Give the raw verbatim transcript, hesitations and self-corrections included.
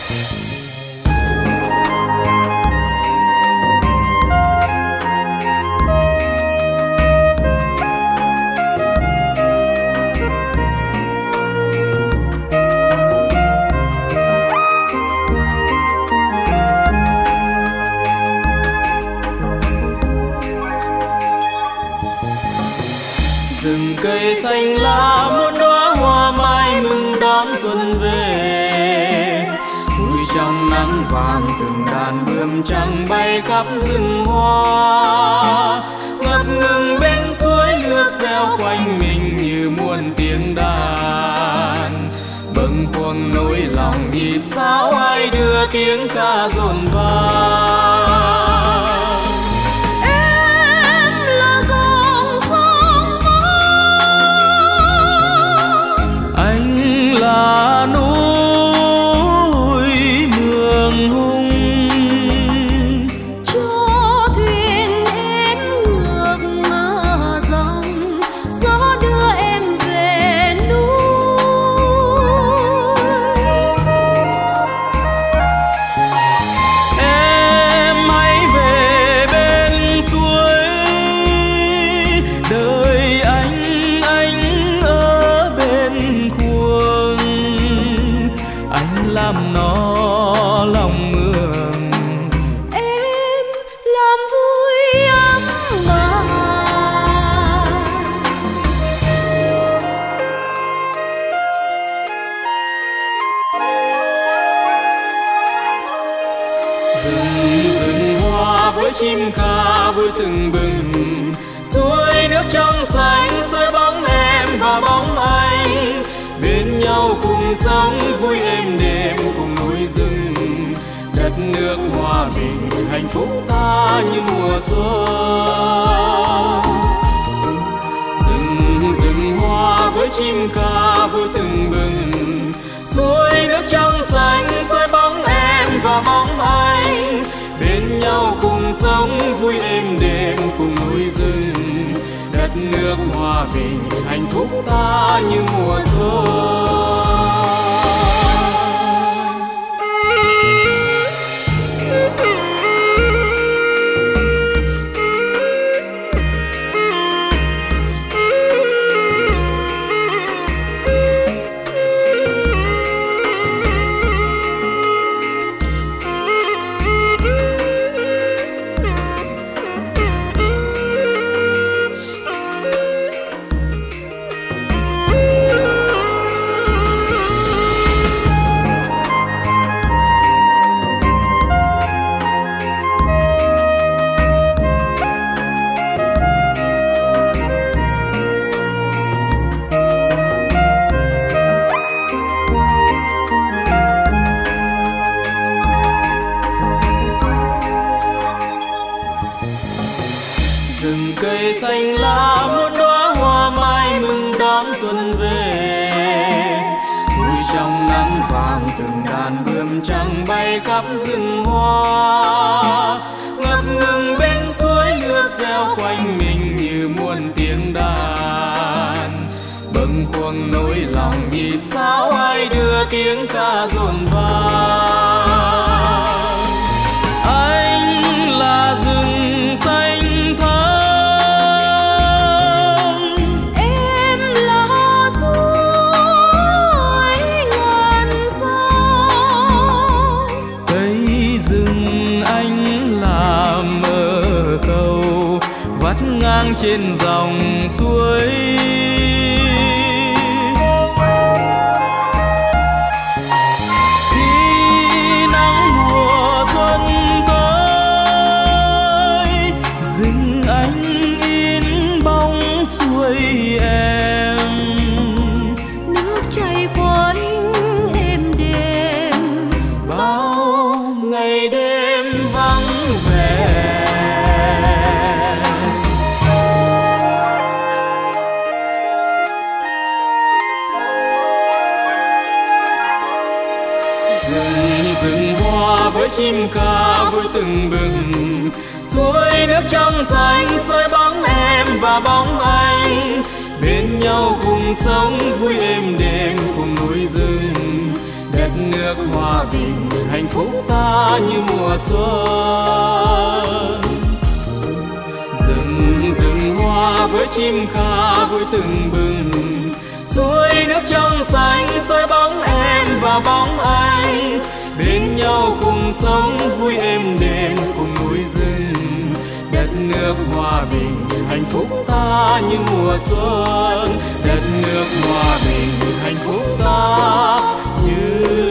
Rừng cây xanh lá muôn đóa hoa mai mừng đón xuân về, vui trong nắng vàng từng đàn bướm trắng bay khắp rừng hoa, ngập ngừng bên suối nước reo quanh mình như muôn tiếng đàn, bâng khuâng nỗi lòng nhịp sao ai đưa tiếng ca dồn vang. Là núi Mường Hung, cho thuyền em ngược dòng, gió đưa em về núi. Em hãy về bên suối, đời anh anh ở bên khuôn, anh làm nó lòng mường, Em làm vui ấm mà. rừng rừng hoa với chim ca vui từng bừng, suối nước trong xanh soi bóng em và bóng anh, bên nhau cùng sống vui êm đềm cùng núi rừng, đất nước hòa bình hạnh phúc ta như mùa xuân. Rừng rừng hoa với chim ca vui từng bừng, suối nước trong xanh soi bóng em và bóng anh, bên nhau cùng sống vui êm đềm cùng núi rừng, đất nước hòa bình hạnh phúc ta như mùa xuân. Rừng cây xanh lá muôn đóa hoa mai mừng đón xuân về, vui trong nắng vàng từng đàn bướm trắng bay khắp rừng hoa, ngập ngừng bên suối nước reo quanh mình như muôn tiếng đàn, bâng khuâng nỗi lòng nhịp sao ai đưa tiếng ca dồn vang. Anh là rừng xanh ngang trên dòng suối, khi nắng mùa xuân tới, rừng anh in bóng suối em, Nước chảy quanh êm đềm, bao ngày đêm vắng vẻ. Rừng hoa với chim ca vui từng bừng, suối nước trong xanh soi bóng em và bóng anh, bên nhau cùng sống vui êm đềm cùng núi rừng, đất nước hòa bình hạnh phúc ta như mùa xuân. Rừng rừng hoa với chim ca vui tưng bừng, suối nước trong xanh soi bóng em và bóng anh, bên nhau cùng sống vui êm đềm cùng núi rừng. Đất nước hòa bình hạnh phúc ta như mùa xuân, đất nước hòa bình hạnh phúc ta như